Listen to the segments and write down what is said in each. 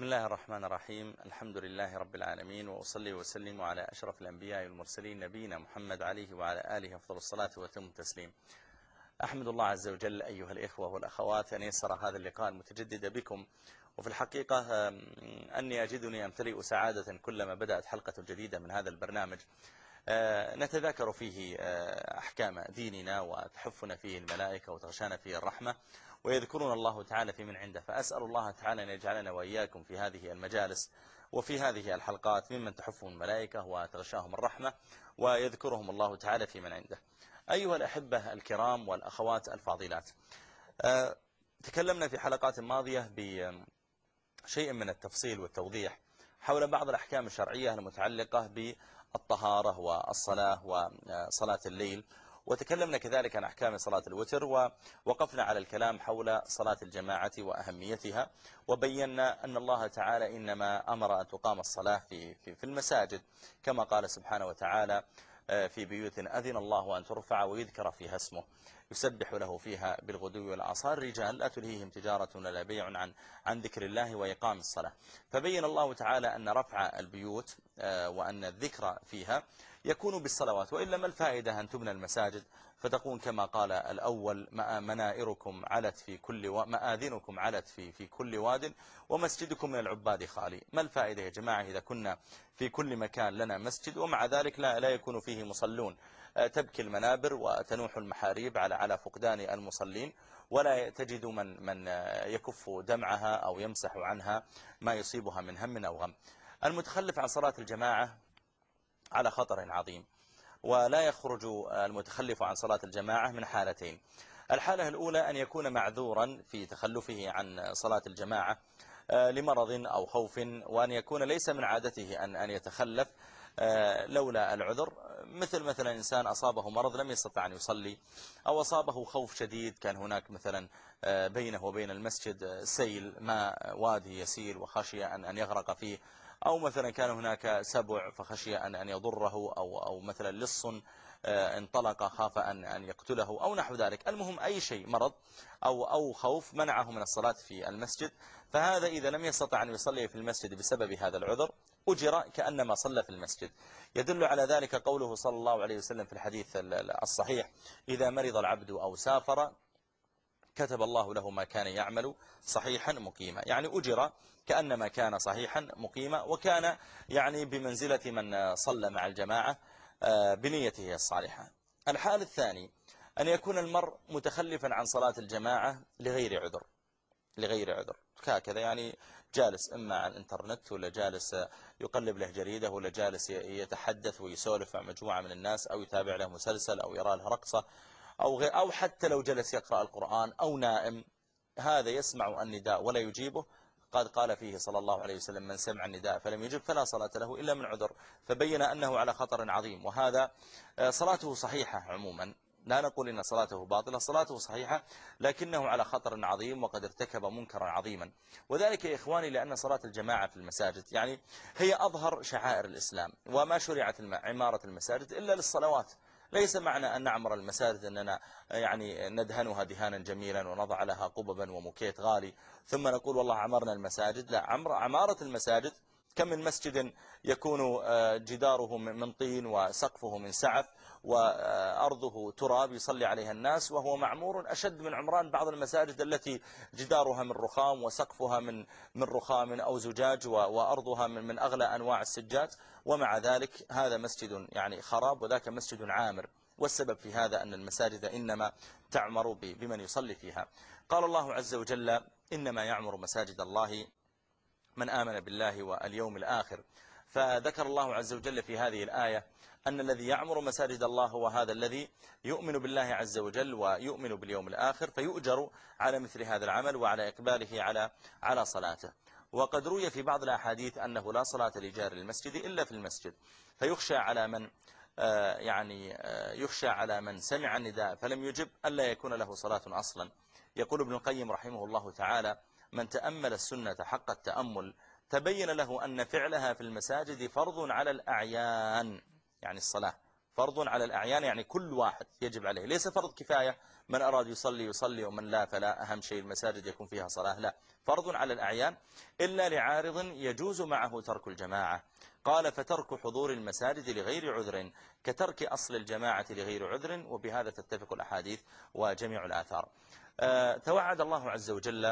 الله الرحمن الرحيم. الحمد لله رب العالمين، وأصلي وسلم على أشرف الأنبياء والمرسلين نبينا محمد عليه وعلى آله أفضل الصلاة وتم التسليم. أحمد الله عز وجل أيها الإخوة والأخوات أن يسر هذا اللقاء المتجدد بكم، وفي الحقيقة أني أجدني أمتلئ سعادة كلما بدأت حلقة جديدة من هذا البرنامج نتذاكر فيه أحكام ديننا، وتحفنا فيه الملائكة وتغشانا فيه الرحمة، ويذكرون الله تعالى في من عنده. فأسأل الله تعالى أن يجعلنا وإياكم في هذه المجالس وفي هذه الحلقات ممن تحفهم الملائكة وتغشاهم الرحمة ويذكرهم الله تعالى في من عنده. أيها الأحبة الكرام والأخوات الفاضلات، تكلمنا في حلقات ماضية بشيء من التفصيل والتوضيح حول بعض الأحكام الشرعية المتعلقة بالطهارة والصلاة وصلاة الليل، وتكلمنا كذلك عن أحكام صلاة الوتر، ووقفنا على الكلام حول صلاة الجماعة وأهميتها، وبينا أن الله تعالى إنما أمر أن تقام الصلاة في المساجد، كما قال سبحانه وتعالى في بيوت أذن الله أن ترفع ويذكر فيها اسمه يسبح له فيها بالغدو والآصال رجال لا تلهيهم تجارة ولا بيع عن ذكر الله وإقام الصلاة. فبين الله تعالى أن رفع البيوت وأن الذكر فيها يكون بالصلوات، وإلا ما الفائدة أن تبنى المساجد فتكون كما قال الأول منائركم علت في كل مآذنكم علت في كل واد ومسجدكم من العباد خالي. ما الفائدة يا جماعة إذا كنا في كل مكان لنا مسجد ومع ذلك لا يكون فيه مصلون؟ تبكي المنابر وتنوح المحاريب على فقدان المصلين، ولا تجد من يكف دمعها أو يمسح عنها ما يصيبها من هم أو غم. المتخلف عن صلاة الجماعة على خطر عظيم، ولا يخرج المتخلف عن صلاة الجماعة من حالتين. الحالة الأولى أن يكون معذورا في تخلفه عن صلاة الجماعة لمرض أو خوف، وأن يكون ليس من عادته أن يتخلف لولا العذر، مثلا إنسان أصابه مرض لم يستطع أن يصلي، أو أصابه خوف شديد، كان هناك مثلا بينه وبين المسجد سيل ماء وادي يسيل وخشي أن يغرق فيه، أو مثلا كان هناك سبع فخشي أن يضره، أو مثلا لص انطلق خاف أن يقتله أو نحو ذلك. المهم أي شيء مرض أو خوف منعه من الصلاة في المسجد، فهذا إذا لم يستطع أن يصلي في المسجد بسبب هذا العذر أجر كأنما صلى في المسجد. يدل على ذلك قوله صلى الله عليه وسلم في الحديث الصحيح: إذا مرض العبد أو سافر كتب الله له ما كان يعمل صحيحا مقيما، يعني أجر كأنما كان صحيحا مقيما، وكان يعني بمنزلة من صلى مع الجماعة بنيته الصالحة. الحال الثاني أن يكون المرء متخلفا عن صلاة الجماعة لغير عذر هكذا، يعني جالس إما على الإنترنت، ولا جالس يقلب له جريدة، ولا جالس يتحدث ويسولف مع مجموعة من الناس، أو يتابع له مسلسل، أو يرى له رقصة، أو حتى لو جلس يقرأ القرآن، أو نائم، هذا يسمع النداء ولا يجيبه. قد قال فيه صلى الله عليه وسلم: من سمع النداء فلم يجب فلا صلاة له إلا من عذر. فبين أنه على خطر عظيم، وهذا صلاته صحيحة عموما، لا نقول إن صلاته باطلة، صلاته صحيحة، لكنه على خطر عظيم وقد ارتكب منكرا عظيما. وذلك يا إخواني لأن صلاة الجماعة في المساجد يعني هي أظهر شعائر الإسلام، وما شرعت عمارة المساجد إلا للصلوات. ليس معنى أن نعمر المساجد أننا يعني ندهنها دهانا جميلا ونضع لها قببا وموكيت غالي ثم نقول والله عمرنا المساجد. لا، عمارة المساجد كم من مسجد يكون جداره من طين وسقفه من سعف وأرضه تراب يصلي عليها الناس، وهو معمور أشد من عمران بعض المساجد التي جدارها من رخام وسقفها من رخام أو زجاج وأرضها من أغلى أنواع السجاد، ومع ذلك هذا مسجد يعني خراب وذاك مسجد عامر. والسبب في هذا أن المساجد إنما تعمر بمن يصلي فيها. قال الله عز وجل: إنما يعمر مساجد الله من آمن بالله واليوم الآخر. فذكر الله عز وجل في هذه الآية أن الذي يعمر مساجد الله هو هذا الذي يؤمن بالله عز وجل ويؤمن باليوم الآخر، فيؤجر على مثل هذا العمل وعلى إقباله على صلاته. وقد روي في بعض الأحاديث أنه لا صلاة لجار المسجد إلا في المسجد، فيخشى على من سمع النداء فلم يجب ألا يكون له صلاة أصلا. يقول ابن القيم رحمه الله تعالى: من تأمل السنة حق التأمل تبين له أن فعلها في المساجد فرض على الأعيان، يعني الصلاة فرض على الأعيان يعني كل واحد يجب عليه، ليس فرض كفاية من أراد يصلي يصلي ومن لا فلا، أهم شيء المساجد يكون فيها صلاة، لا، فرض على الأعيان إلا لعارض يجوز معه ترك الجماعة. قال فترك حضور المساجد لغير عذر كترك أصل الجماعة لغير عذر، وبهذا تتفق الأحاديث وجميع الآثار. توعد الله عز وجل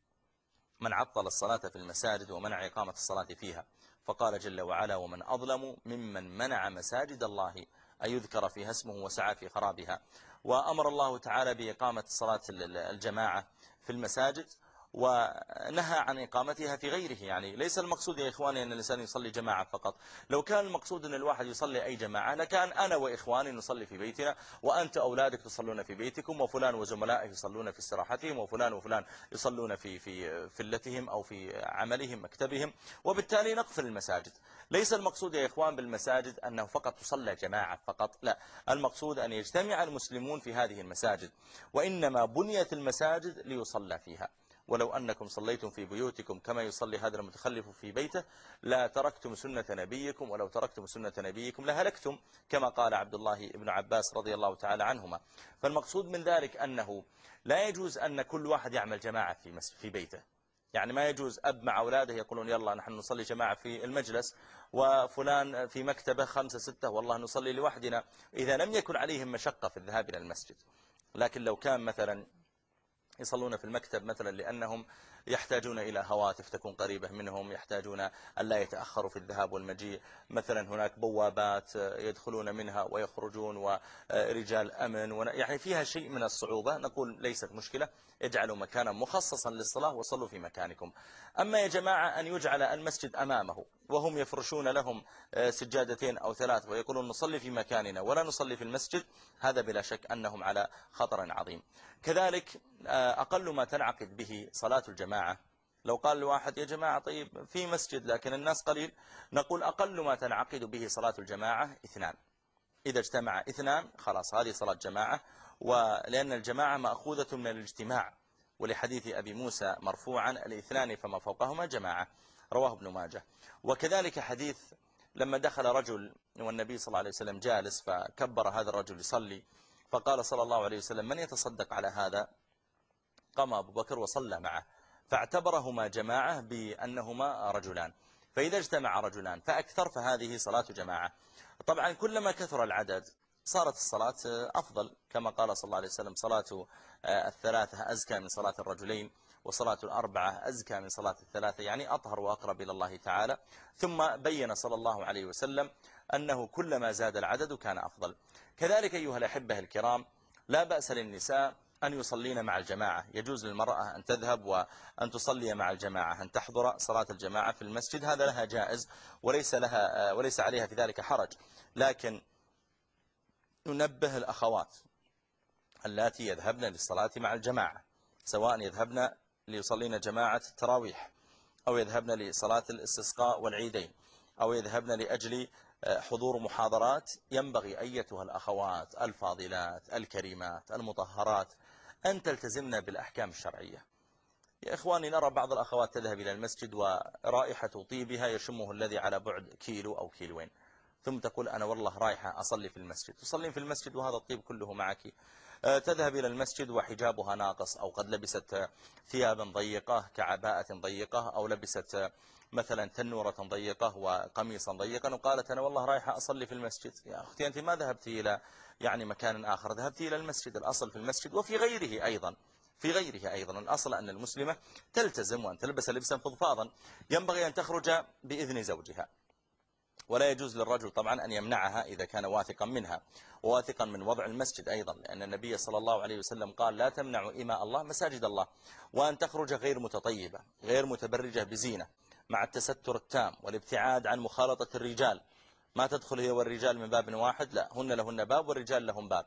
من عطل الصلاة في المساجد ومنع إقامة الصلاة فيها، فقال جل وعلا ومن أظلم ممن منع مساجد الله أن يذكر فيها اسمه وسعى في خرابها. وأمر الله تعالى بإقامة صلاة الجماعة في المساجد، ونهى عن إقامتها في غيره. يعني ليس المقصود يا إخواني أن الإنسان يصلي جماعة فقط، لو كان المقصود أن الواحد يصلي أي جماعة لكان أنا وإخواني نصلي في بيتنا، وأنت أولادك تصلون في بيتكم، وفلان وزملائه يصلون في استراحتهم، وفلان وفلان يصلون في فلتهم أو في عملهم مكتبهم، وبالتالي نقفل المساجد. ليس المقصود يا إخوان بالمساجد أنه فقط تصلى جماعة فقط، لا، المقصود أن يجتمع المسلمون في هذه المساجد، وإنما بنيت المساجد ليصلى فيها. ولو أنكم صليتم في بيوتكم كما يصلي هذا المتخلف في بيته لا تركتم سنة نبيكم، ولو تركتم سنة نبيكم لهلكتم، كما قال عبد الله بن عباس رضي الله تعالى عنهما. فالمقصود من ذلك أنه لا يجوز أن كل واحد يعمل جماعة في بيته. يعني ما يجوز أب مع أولاده يقولون يلا نحن نصلي جماعة في المجلس، وفلان في مكتبه 5 6 والله نصلي لوحدنا، إذا لم يكن عليهم مشقة في الذهاب إلى المسجد. لكن لو كان مثلا يصلون في المكتب مثلا لأنهم يحتاجون إلى هواتف تكون قريبة منهم، يحتاجون أن لا يتأخروا في الذهاب والمجيء، مثلا هناك بوابات يدخلون منها ويخرجون ورجال أمن، يعني فيها شيء من الصعوبة، نقول ليست مشكلة، اجعلوا مكانا مخصصا للصلاة وصلوا في مكانكم. أما يا جماعة أن يجعل المسجد أمامه وهم يفرشون لهم سجادتين أو 3 ويقولون نصلي في مكاننا ولا نصلي في المسجد، هذا بلا شك أنهم على خطر عظيم. كذلك أقل ما تنعقد به صلاة الجماعة، لو قال الواحد يا جماعة طيب في مسجد لكن الناس قليل، نقول أقل ما تنعقد به صلاة الجماعة 2. إذا اجتمع 2 خلاص هذه صلاة جماعة، ولأن الجماعة مأخوذة من الاجتماع، ولحديث أبي موسى مرفوعا 2 فما فوقهما جماعة، رواه ابن ماجه. وكذلك حديث لما دخل رجل والنبي صلى الله عليه وسلم جالس فكبر هذا الرجل يصلي، فقال صلى الله عليه وسلم من يتصدق على هذا؟ قام أبو بكر وصلى معه، فاعتبرهما جماعة بأنهما رجلان، فإذا اجتمع رجلان فأكثر فهذه صلاة جماعة. طبعا كلما كثر العدد صارت الصلاة أفضل، كما قال صلى الله عليه وسلم صلاة 3 أزكى من صلاة الرجلين، وصلاة 4 أزكى من صلاة 3، يعني أطهر وأقرب إلى الله تعالى. ثم بين صلى الله عليه وسلم أنه كلما زاد العدد كان أفضل. كذلك أيها الأحبة الكرام لا بأس للنساء أن يصلين مع الجماعة، يجوز للمرأة أن تذهب وأن تصلي مع الجماعة، أن تحضر صلاة الجماعة في المسجد، هذا لها جائز وليس عليها في ذلك حرج. لكن ننبه الأخوات اللاتي يذهبن للصلاة مع الجماعة، سواء يذهبن ليصلين جماعة التراويح، أو يذهبن لصلاة الاستسقاء والعيدين، أو يذهبن لأجل حضور محاضرات، ينبغي أيتها الأخوات الفاضلات الكريمات المطهرات أن تلتزمن بالأحكام الشرعية. يا إخواني نرى بعض الأخوات تذهب إلى المسجد ورائحة طيبها يشمه الذي على بعد كيلو أو كيلوين، ثم تقول أنا والله رايحة أصلي في المسجد، تصلين في المسجد وهذا الطيب كله معك. تذهب إلى المسجد وحجابها ناقص، أو قد لبست ثيابا ضيقة كعباءة ضيقة، أو لبست مثلا تنورة ضيقة وقميصا ضيقا، وقالت أنا والله رايحة أصلي في المسجد. يا أختي أنت ما ذهبت إلى يعني مكان آخر، ذهبت إلى المسجد، الأصل في المسجد وفي غيره أيضا، في غيره أيضا الأصل أن المسلمة تلتزم وأن تلبس لبسا فضفاضا، ينبغي أن تخرج بإذن زوجها، ولا يجوز للرجل طبعا أن يمنعها إذا كان واثقا منها، وواثقا من وضع المسجد أيضا، لأن النبي صلى الله عليه وسلم قال لا تمنعوا إماء الله مساجد الله. وأن تخرج غير متطيبة غير متبرجة بزينة، مع التستر التام والابتعاد عن مخالطة الرجال، ما تدخل هي والرجال من باب واحد، لا، هن لهن باب والرجال لهم باب.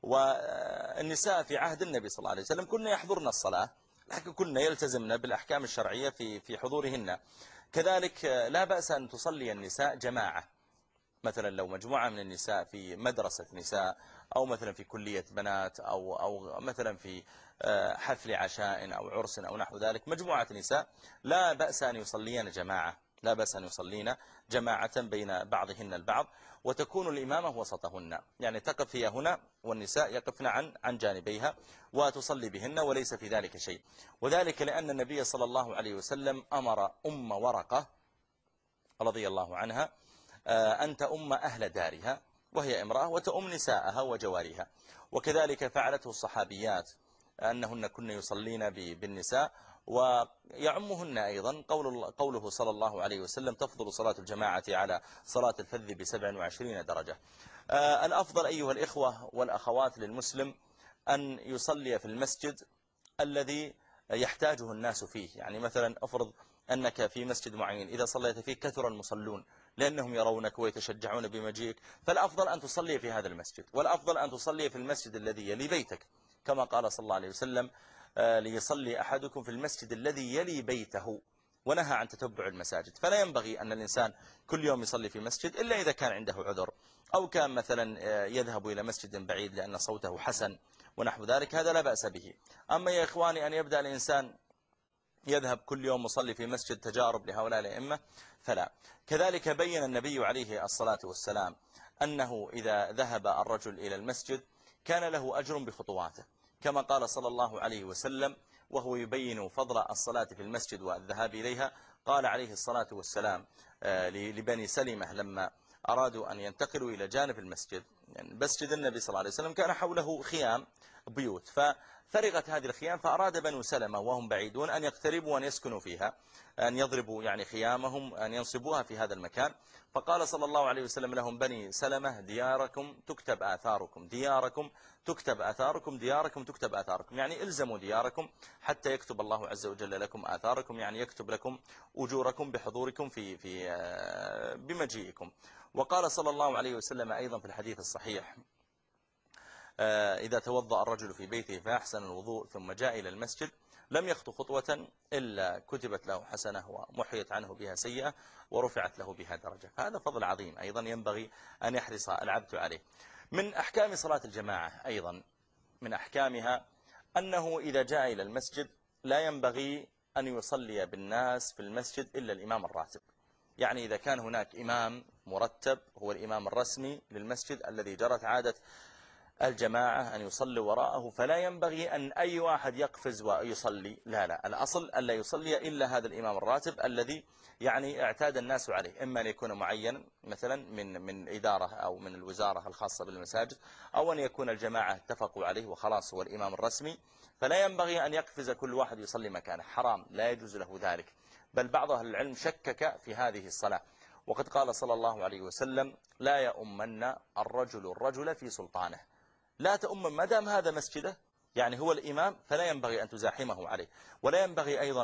والنساء في عهد النبي صلى الله عليه وسلم كنا يحضرن الصلاة، لكن كنا يلتزمن بالأحكام الشرعية في حضورهن. كذلك لا بأس أن تصلي النساء جماعة، مثلا لو مجموعة من النساء في مدرسة نساء، أو مثلا في كلية بنات، أو مثلا في حفل عشاء أو عرس أو نحو ذلك، مجموعة نساء لا بأس أن يصلين جماعة، لا بأس أن يصلين جماعة بين بعضهن البعض، وتكون الإمامة وسطهن، يعني تقف هي هنا والنساء يقفن عن جانبيها وتصلي بهن وليس في ذلك شيء. وذلك لأن النبي صلى الله عليه وسلم أمر أم ورقة رضي الله عنها أن تؤم أهل دارها وهي امرأة وتؤم نساءها وجوارها، وكذلك فعلته الصحابيات أنهن كن يصلين بالنساء ويعمهن أيضا قوله صلى الله عليه وسلم تفضل صلاة الجماعة على صلاة الفذ ب27 درجة. الأفضل أيها الإخوة والأخوات للمسلم أن يصلي في المسجد الذي يحتاجه الناس فيه. يعني مثلا أفرض أنك في مسجد معين إذا صليت فيه كثر المصلون لأنهم يرونك ويتشجعون بمجيئك، فالأفضل أن تصلي في هذا المسجد، والأفضل أن تصلي في المسجد الذي يلي بيتك، كما قال صلى الله عليه وسلم ليصلي أحدكم في المسجد الذي يلي بيته، ونهى عن تتبع المساجد. فلا ينبغي أن الإنسان كل يوم يصلي في مسجد إلا إذا كان عنده عذر، أو كان مثلا يذهب إلى مسجد بعيد لأن صوته حسن ونحو ذلك، هذا لا بأس به. أما يا إخواني أن يبدأ الإنسان يذهب كل يوم مصلي في مسجد تجارب لهؤلاء الأئمة فلا. كذلك بين النبي عليه الصلاة والسلام أنه إذا ذهب الرجل إلى المسجد كان له أجر بخطواته، كما قال صلى الله عليه وسلم وهو يبين فضل الصلاة في المسجد والذهاب إليها. قال عليه الصلاة والسلام لبني سلمة لما أرادوا أن ينتقلوا إلى جانب المسجد، يعني مسجد النبي صلى الله عليه وسلم كان حوله خيام بيوت، ففرغت هذه الخيام فأراد بنو سلمة وهم بعيدون أن يقتربوا وأن يسكنوا فيها، أن يضربوا يعني خيامهم أن ينصبوها في هذا المكان. فقال صلى الله عليه وسلم لهم بني سلمة دياركم تكتب آثاركم، دياركم تكتب آثاركم، دياركم تكتب آثاركم، يعني الزموا دياركم حتى يكتب الله عز وجل لكم آثاركم، يعني يكتب لكم أجوركم بحضوركم في بمجيئكم. وقال صلى الله عليه وسلم أيضا في الحديث الصحيح إذا توضأ الرجل في بيته فأحسن الوضوء ثم جاء إلى المسجد لم يخطو خطوة إلا كتبت له حسنة ومحيت عنه بها سيئة ورفعت له بها درجة. فهذا فضل عظيم أيضا ينبغي أن يحرص العبد عليه. من أحكام صلاة الجماعة أيضا من أحكامها أنه إذا جاء إلى المسجد لا ينبغي أن يصلي بالناس في المسجد إلا الإمام الراتب. يعني إذا كان هناك إمام مرتب هو الإمام الرسمي للمسجد الذي جرت عادة الجماعة أن يصلي وراءه، فلا ينبغي أن أي واحد يقفز ويصلي، لا، الأصل ألا يصلي إلا هذا الإمام الراتب الذي يعني اعتاد الناس عليه، إما أن يكون معينا مثلا من إدارة أو من الوزارة الخاصة بالمساجد، أو أن يكون الجماعة اتفقوا عليه وخلاص هو الإمام الرسمي. فلا ينبغي أن يقفز كل واحد يصلي مكانه، حرام، لا يجوز له ذلك. بل بعض أهل العلم شكك في هذه الصلاة، وقد قال صلى الله عليه وسلم لا يؤمن الرجل في سلطانه. لا تؤمن ما دام هذا مسجده، يعني هو الإمام، فلا ينبغي أن تزاحمه عليه. ولا ينبغي أيضا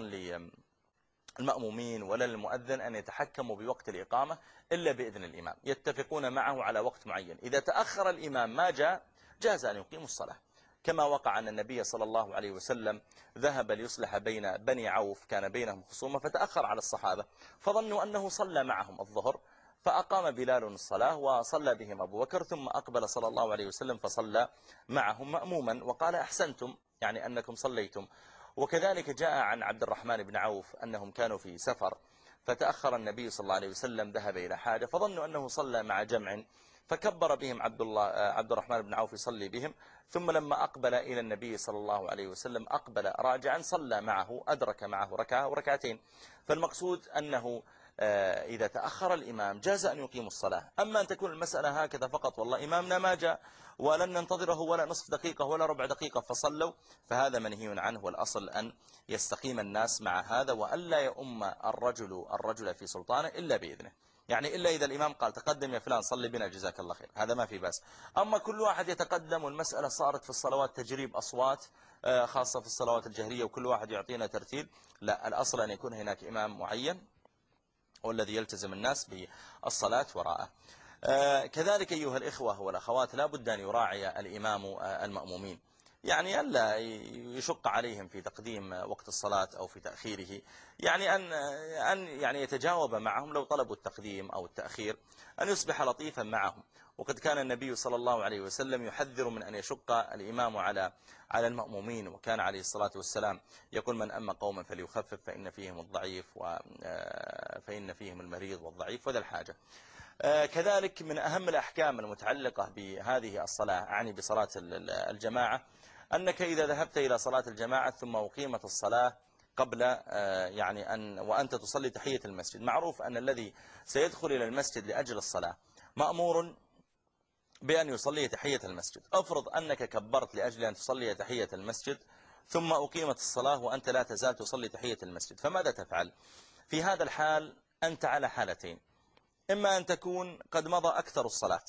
للمأمومين ولا للمؤذن أن يتحكموا بوقت الإقامة إلا بإذن الإمام، يتفقون معه على وقت معين. إذا تأخر الإمام ما جاز أن يقيموا الصلاة، كما وقع أن النبي صلى الله عليه وسلم ذهب ليصلح بين بني عوف، كان بينهم خصومة فتأخر على الصحابة فظنوا أنه صلى معهم الظهر، فأقام بلال الصلاة وصلى بهم أبو بكر، ثم أقبل صلى الله عليه وسلم فصلى معهم مأموما وقال أحسنتم، يعني أنكم صليتم. وكذلك جاء عن عبد الرحمن بن عوف أنهم كانوا في سفر فتأخر النبي صلى الله عليه وسلم، ذهب إلى حاجة فظنوا أنه صلى مع جمع، فكبر بهم عبد الرحمن بن عوف يصلي بهم، ثم لما أقبل إلى النبي صلى الله عليه وسلم أقبل راجعا صلى معه، أدرك معه ركعة وركعتين. فالمقصود أنه إذا تأخر الإمام جاز أن يقيم الصلاة. أما أن تكون المسألة هكذا فقط، والله إمامنا ما جاء ولن ننتظره ولا نصف دقيقة ولا ربع دقيقة فصلوا، فهذا منهي عنه. والأصل أن يستقيم الناس مع هذا، وألا يؤم الرجل في سلطانه إلا بإذنه، يعني إلا إذا الإمام قال تقدم يا فلان صلي بنا جزاك الله خير، هذا ما في بأس. أما كل واحد يتقدم والمسألة صارت في الصلوات تجريب أصوات، خاصة في الصلوات الجهرية، وكل واحد يعطينا ترتيب، لا، الأصل أن يكون هناك إمام معين والذي يلتزم الناس بالصلاة وراءه. كذلك أيها الإخوة والأخوات لا بد أن يراعي الإمام المأمومين، يعني ألا يشق عليهم في تقديم وقت الصلاة أو في تأخيره، يعني أن يعني يتجاوب معهم لو طلبوا التقديم أو التأخير، أن يصبح لطيفا معهم. وقد كان النبي صلى الله عليه وسلم يحذر من أن يشق الإمام على المأمومين، وكان عليه الصلاة والسلام يقول من أما قوما فليخفف فإن فيهم الضعيف فإن فيهم المريض والضعيف وذا الحاجة. كذلك من أهم الأحكام المتعلقة بهذه الصلاة، أعني بصلاة الجماعة، أنك إذا ذهبت إلى صلاة الجماعة ثم أقيمت الصلاة قبل يعني وأنت تصلي تحية المسجد، معروف أن الذي سيدخل إلى المسجد لأجل الصلاة مأمور بأن يصلي تحية المسجد. أفرض أنك كبرت لأجل أن تصلي تحية المسجد ثم أقيمت الصلاة وأنت لا تزال تصلي تحية المسجد، فماذا تفعل؟ في هذا الحال أنت على حالتين: إما أن تكون قد مضى أكثر الصلاة،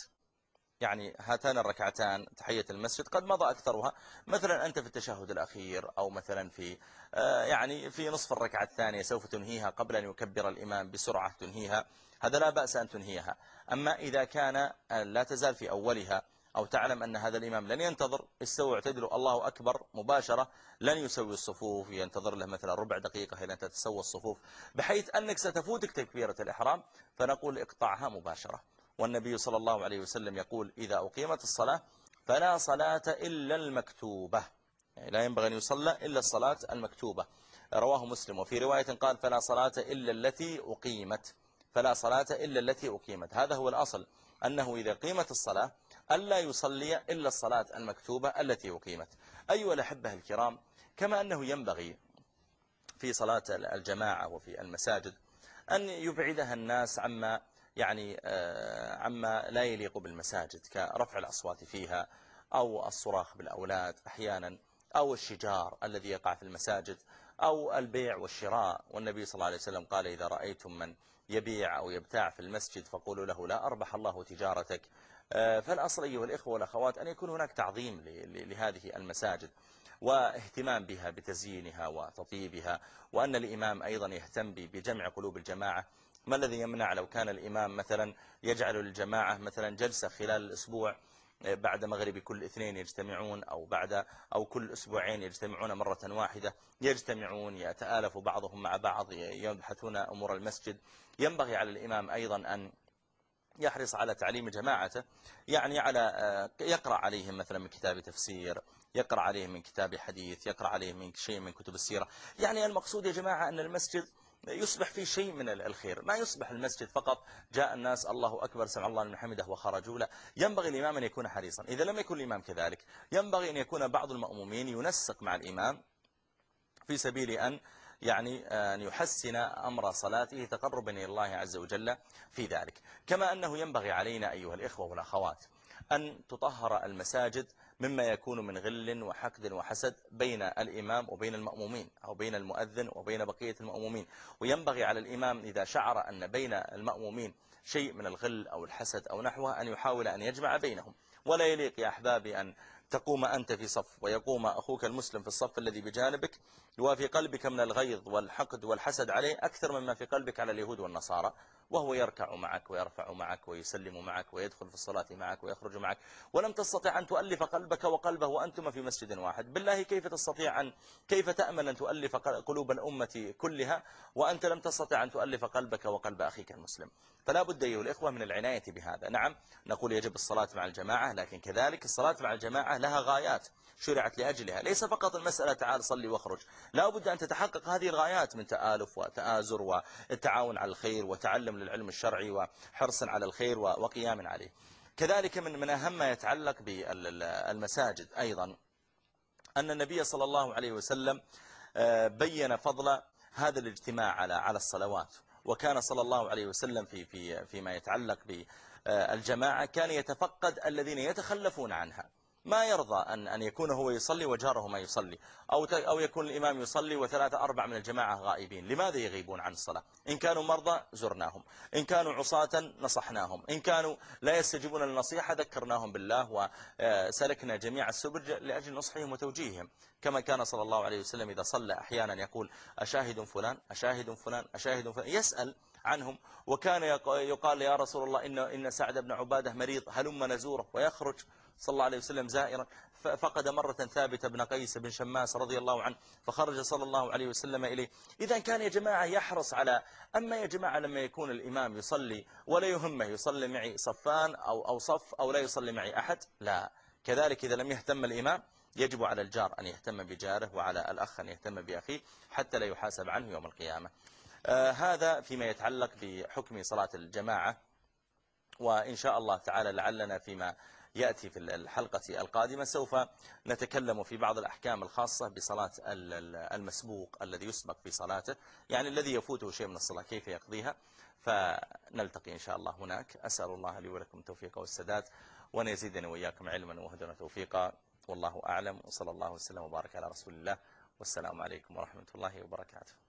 يعني هاتان الركعتان تحية المسجد قد مضى أكثرها، مثلا أنت في التشهد الأخير، أو مثلا في يعني في نصف الركعة الثانية سوف تنهيها قبل أن يكبر الإمام بسرعة تنهيها، هذا لا بأس أن تنهيها. أما إذا كان لا تزال في أولها، أو تعلم أن هذا الإمام لن ينتظر، استوى اعتدلوا الله أكبر مباشرة، لن يسوي الصفوف، ينتظر له مثلا ربع دقيقة إلى أن تتسوى الصفوف، بحيث أنك ستفوتك تكبيرة الإحرام، فنقول اقطعها مباشرة. والنبي صلى الله عليه وسلم يقول: إذا أقيمت الصلاة فلا صلاة إلا المكتوبة، يعني لا ينبغي أن يصلى إلا الصلاة المكتوبة. رواه مسلم. وفي رواية قال: فلا صلاة إلا التي أقيمت، فلا صلاة إلا التي أقيمت. هذا هو الأصل، أنه إذا قيمت الصلاة ألا يصلي إلا الصلاة المكتوبة التي أقيمت. أيها الأحبة الكرام، كما أنه ينبغي في صلاة الجماعة وفي المساجد أن يبعدها الناس عما يعني عما لا يليق بالمساجد، كرفع الأصوات فيها، أو الصراخ بالأولاد أحيانا، أو الشجار الذي يقع في المساجد، أو البيع والشراء. والنبي صلى الله عليه وسلم قال: إذا رأيتم من يبيع أو يبتاع في المسجد فقولوا له: لا أربح الله تجارتك. فالأصل أيها الإخوة والأخوات أن يكون هناك تعظيم لهذه المساجد، واهتمام بها بتزيينها وتطيبها، وأن الإمام أيضا يهتم بجمع قلوب الجماعة. ما الذي يمنع لو كان الإمام مثلا يجعل للجماعة مثلا جلسة خلال الأسبوع، بعد مغرب كل اثنين يجتمعون، أو كل أسبوعين يجتمعون مرة واحدة، يجتمعون يتآلف بعضهم مع بعض، يبحثون أمور المسجد. ينبغي على الإمام أيضا أن يحرص على تعليم جماعته، يعني على يقرأ عليهم مثلا من كتاب تفسير، يقرأ عليهم من كتاب حديث، يقرأ عليهم من شيء من كتب السيرة. يعني المقصود يا جماعة أن المسجد يصبح فيه شيء من الخير، ما يصبح المسجد فقط جاء الناس الله أكبر سمع الله لمن حمده وخرجوا، لا، ينبغي الإمام أن يكون حريصا. إذا لم يكن الإمام كذلك، ينبغي أن يكون بعض المأمومين ينسق مع الإمام في سبيل أن يحسن أمر صلاته تقربا إلى الله عز وجل في ذلك. كما أنه ينبغي علينا أيها الإخوة والأخوات أن تطهر المساجد مما يكون من غل وحقد وحسد بين الإمام وبين المأمومين، أو بين المؤذن وبين بقية المأمومين. وينبغي على الإمام إذا شعر أن بين المأمومين شيء من الغل أو الحسد أو نحوه أن يحاول أن يجمع بينهم. ولا يليق يا أحبابي أن تقوم أنت في صف ويقوم أخوك المسلم في الصف الذي بجانبك، وفي قلبك من الغيظ والحقد والحسد عليه أكثر مما في قلبك على اليهود والنصارى، وهو يركع معك ويرفع معك ويسلم معك ويدخل في الصلاة معك ويخرج معك، ولم تستطع أن تؤلف قلبك وقلبه وأنتم في مسجد واحد. بالله كيف تأمل أن تؤلف قلوب الأمة كلها وأنت لم تستطع أن تؤلف قلبك وقلب أخيك المسلم؟ فلا بد أيها الإخوة من العناية بهذا. نعم، نقول يجب الصلاة مع الجماعة، لكن كذلك الصلاة مع الجماعة لها غايات شرعت لأجلها، ليس فقط المسألة تعال صلي واخرج، لا بد أن تتحقق هذه الغايات من تآلف وتآزر والتعاون على الخير وتعلم للعلم الشرعي وحرص على الخير وقيام عليه. كذلك من أهم ما يتعلق بالمساجد أيضا أن النبي صلى الله عليه وسلم بين فضل هذا الاجتماع على الصلوات. وكان صلى الله عليه وسلم فيما يتعلق بالجماعة كان يتفقد الذين يتخلفون عنها، ما يرضى أن يكون هو يصلي وجاره ما يصلي، أو يكون الإمام يصلي وثلاثة أربع من الجماعة غائبين. لماذا يغيبون عن الصلاة؟ إن كانوا مرضى زرناهم، إن كانوا عصاة نصحناهم، إن كانوا لا يستجيبون للنصيحة ذكرناهم بالله وسلكنا جميع السبل لأجل نصحهم وتوجيههم. كما كان صلى الله عليه وسلم إذا صلى أحيانا يقول: أشاهد فلان أشاهد فلان أشاهد فلان، يسأل عنهم. وكان يقال: يا رسول الله إن سعد بن عبادة مريض هلم نزوره، ويخرج صلى الله عليه وسلم زائرا. فقد مرة ثابت بن قيس بن شماس رضي الله عنه، فخرج صلى الله عليه وسلم إليه. إذا كان يا جماعة يحرص على، أما يا جماعة لما يكون الإمام يصلي ولا يهمه يصلي معي صفان أو صف، أو لا يصلي معي أحد، لا. كذلك إذا لم يهتم الإمام يجب على الجار أن يهتم بجاره، وعلى الأخ أن يهتم بأخيه، حتى لا يحاسب عنه يوم القيامة. هذا فيما يتعلق بحكم صلاة الجماعة. وإن شاء الله تعالى لعلنا فيما يأتي في الحلقة القادمة سوف نتكلم في بعض الأحكام الخاصة بصلاة المسبوق الذي يسبق في صلاته، يعني الذي يفوته شيء من الصلاة كيف يقضيها. فنلتقي إن شاء الله هناك. أسأل الله لي ولكم التوفيق والسداد، وأن يزيدني وإياكم علما وهدى وتوفيقا، والله أعلم، وصلى الله وسلم وبارك على رسول الله، والسلام عليكم ورحمة الله وبركاته.